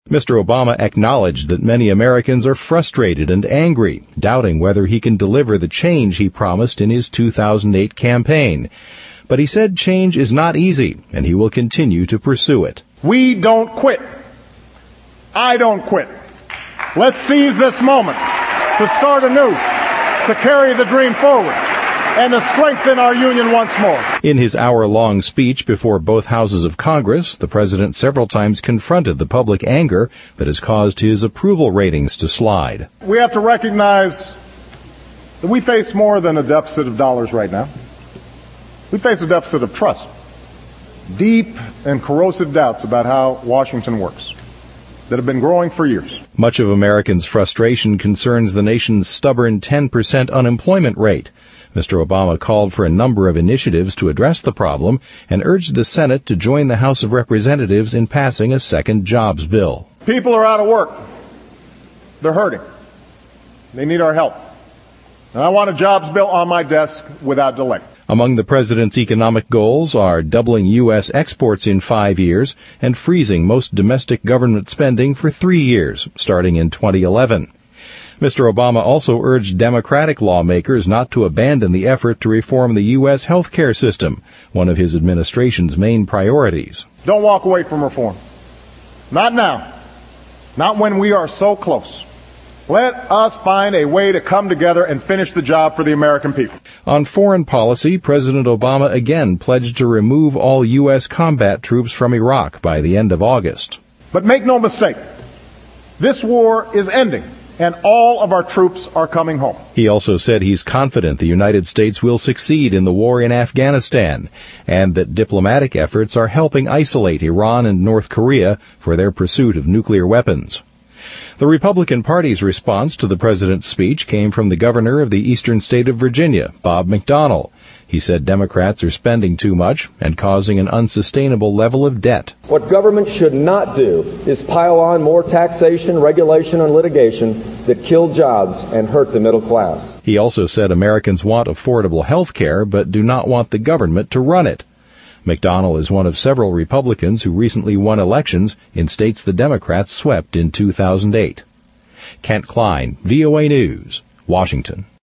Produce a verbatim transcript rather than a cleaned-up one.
Mister Obama acknowledged that many Americans are frustrated and angry, doubting whether he can deliver the change he promised in his two thousand eight campaign. But he said change is not easy, and he will continue to pursue it. We don't quit. I don't quit. Let's seize this moment to start anew, to carry the dream forward, and to strengthen our union once more. In his hour-long speech before both houses of Congress, the president several times confronted the public anger that has caused his approval ratings to slide. We have to recognize that we face more than a deficit of dollars right now. We face a deficit of trust, deep and corrosive doubts about how Washington works that have been growing for years. Much of Americans' frustration concerns the nation's stubborn ten percent unemployment rate. Mister Obama called for a number of initiatives to address the problem and urged the Senate to join the House of Representatives in passing a second jobs bill. People are out of work. They're hurting. They need our help. And I want a jobs bill on my desk without delay. Among the president's economic goals are doubling U S exports in five years and freezing most domestic government spending for three years, starting in twenty eleven. Mister Obama also urged Democratic lawmakers not to abandon the effort to reform the U S health care system, one of his administration's main priorities. Don't walk away from reform. Not now. Not when we are so close. Let us find a way to come together and finish the job for the American people. On foreign policy, President Obama again pledged to remove all U S combat troops from Iraq by the end of August. But make no mistake, this war is ending, and all of our troops are coming home. He also said he's confident the United States will succeed in the war in Afghanistan, and that diplomatic efforts are helping isolate Iran and North Korea for their pursuit of nuclear weapons. The Republican Party's response to the president's speech came from the governor of the eastern state of Virginia, Bob McDonnell. He said Democrats are spending too much and causing an unsustainable level of debt. What government should not do is pile on more taxation, regulation, and litigation that kill jobs and hurt the middle class. He also said Americans want affordable health care but do not want the government to run it. McDonnell is one of several Republicans who recently won elections in states the Democrats swept in two thousand eight. Kent Klein, V O A News, Washington.